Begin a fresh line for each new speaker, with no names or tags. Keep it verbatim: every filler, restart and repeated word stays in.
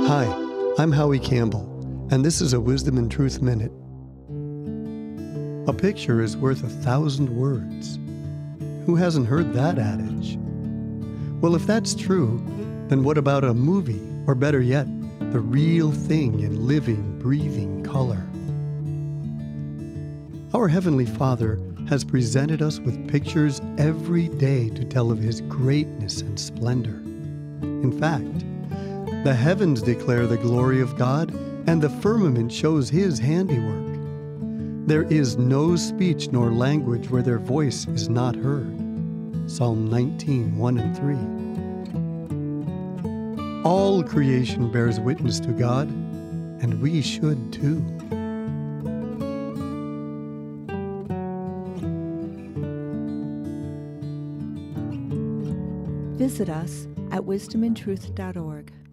Hi, I'm Howie Campbell, and this is a Wisdom and Truth Minute. A picture is worth a thousand words. Who hasn't heard that adage? Well, if that's true, then what about a movie, or better yet, the real thing in living, breathing color? Our Heavenly Father has presented us with pictures every day to tell of His greatness and splendor. In fact, the heavens declare the glory of God, and the firmament shows His handiwork. There is no speech nor language where their voice is not heard. Psalm nineteen, one and three. All creation bears witness to God, and we should too.
Visit us at wisdom and truth dot org.